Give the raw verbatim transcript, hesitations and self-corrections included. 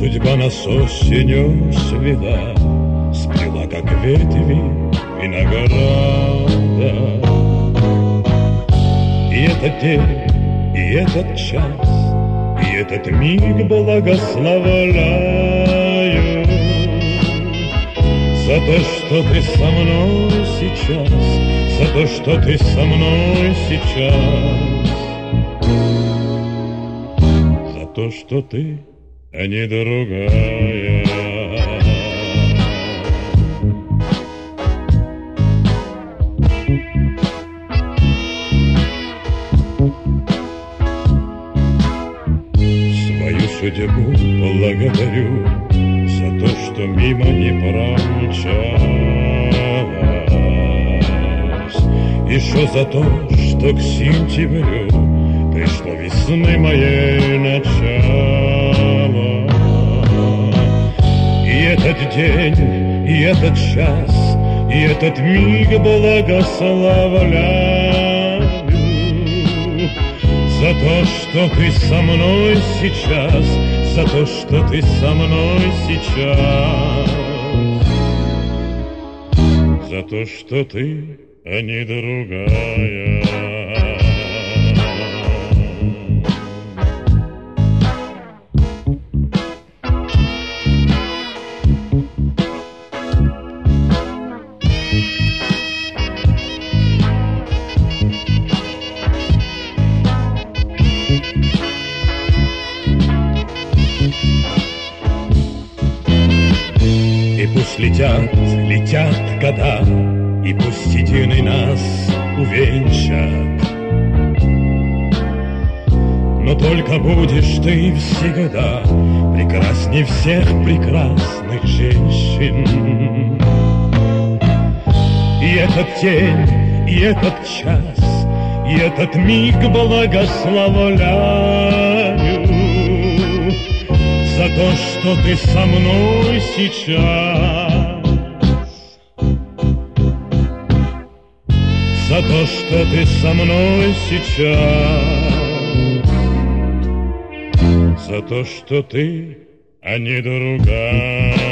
Судьба нас осенью свела, сплела, как ветви винограда. И этот день, и этот час, и этот миг благословляю за то, что ты со мной сейчас, за то, что ты со мной сейчас, за то, что ты, а не другая. Свою судьбу благодарю за то, что мимо не промчалась. Еще за то, что к сентябрю пришло весны моей начало. И этот день, и этот час, и этот миг благословляю за то, что ты со мной сейчас, за то, что ты со мной сейчас, за то, что ты, а не другая. И пусть летят, летят года, и пусть седины нас увенчат, но только будешь ты всегда прекрасней всех прекрасных женщин. И этот день, и этот час, и этот миг благословляю за то, что ты со мной сейчас, за то, что ты со мной сейчас, за то, что ты, а не другая.